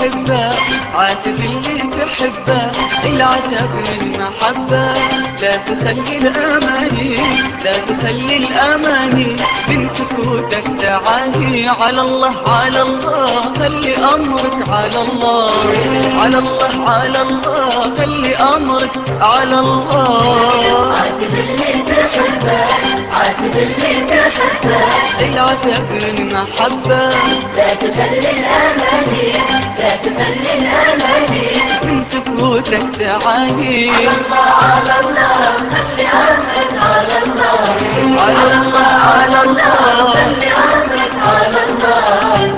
تحبه، عاتب اللي تحبه، العتب من محبة. لا تخلي الأماني، لا تخلي الأماني من سكوتك تعاني. على الله على الله خلي أمرك على الله، على الله على الله خلي أمرك على الله. عاتب اللي تحبه، عاتب اللي تحبه، العتب من محبة. لا تخلي الأماني، لا تخلي الأماني من سكوتك تعاني. على الله خلي أمرك على الله، على الله على الله خلي أمرك على الله.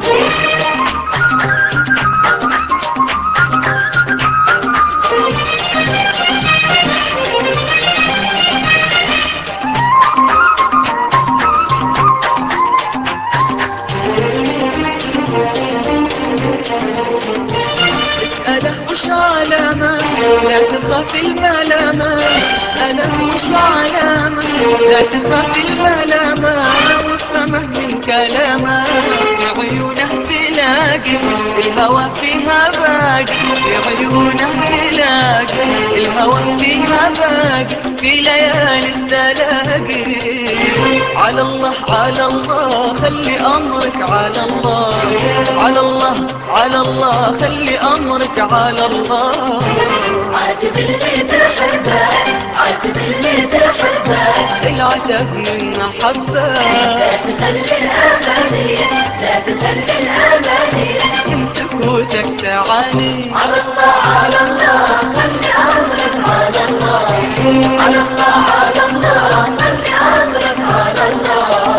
أنا مش علامة لا تخاف الملامة، أنا مش علامة لا تخاف الملامة. وافهمه من كلامه في عيونه تلاقي الهوى فيها باقي، في عيونه تلاقي الهوى فيها باقي، في ليالي التلاقي. على الله على الله خلي أمرك على الله، على الله على الله خلي أمرك على الله. عاتب اللي تحبه، عاتب اللي تحبه، العتب من محبة. لا تخلي الأماني، لا تخلي الأماني من سكوتك تعاني. على الله على الله خلي أمرك على الله، على الله على الله خلي أمرك على الله.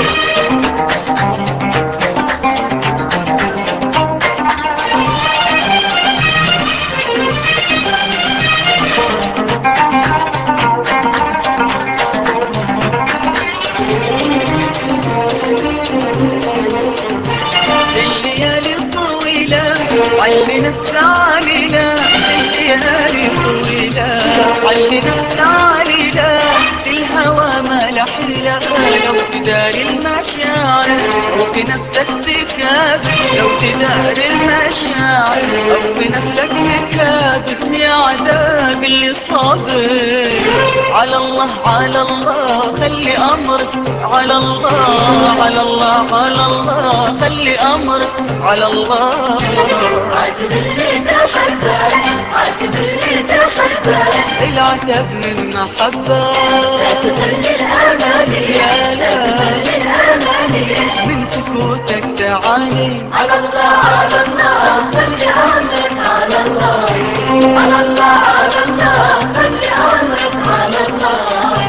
الليالي الطويلة علي نفس عليلة، الليالي طويلة علي نفس عليلة. في الهوى ما لحيلة لو تداري المشاعر، وفي نفسك تكابر لو تداري المشاعر، أو في نفسك تكابر يا عذاب اللي صابر. على الله على الله خلي أمرك على الله، على الله على الله خلي أمرك على الله. عاتب اللي تحبه، عاتب اللي تحبه، العتب من محبة. لا تخلي الأماني، يا لا تخلي الأماني من سكوتك تعاني. على الله على الله خلي أمرك على الله، على الله على الله خلي أمرك على الله.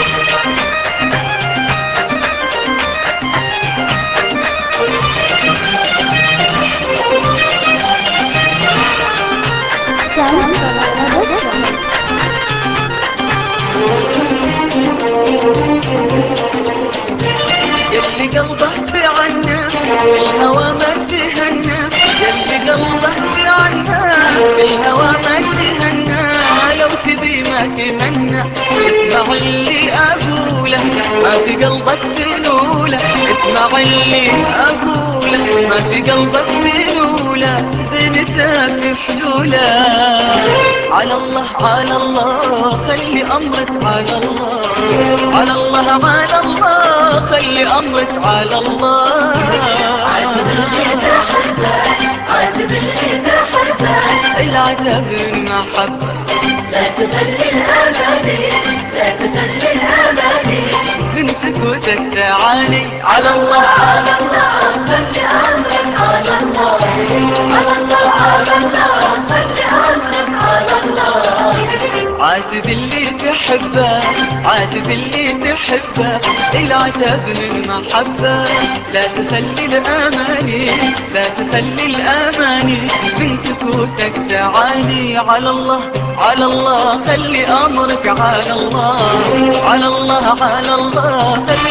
يلي قلبك بعنا الهوى ما تهنى، يلي قلبك بعنا الهوى ما تهنى. لو تبي ما تمنى اسمع اللي أقوله، ما في قلبك تنوله. اسمع اللي أقوله ما في قلبك تنوله، زينتك حلوله. على الله على الله خلي أمرك على الله، على الله على الله خلي أمرك على الله. عاتب اللي تحبه، عاتب اللي تحبه، العتب من محبة. لا تخلي الأماني، لا تخلي الأماني من سكوتك تعاني. على الله على الله خلي أمرك على الله، على الله على الله خلي أمرك على الله. عاتب اللي تحبه، عاتب اللي تحبه، العتب من محبة. لا تخلي الأماني، لا تخلي الأماني من سكوتك تعاني. على الله على الله خلي أمرك على الله، على الله على الله خلي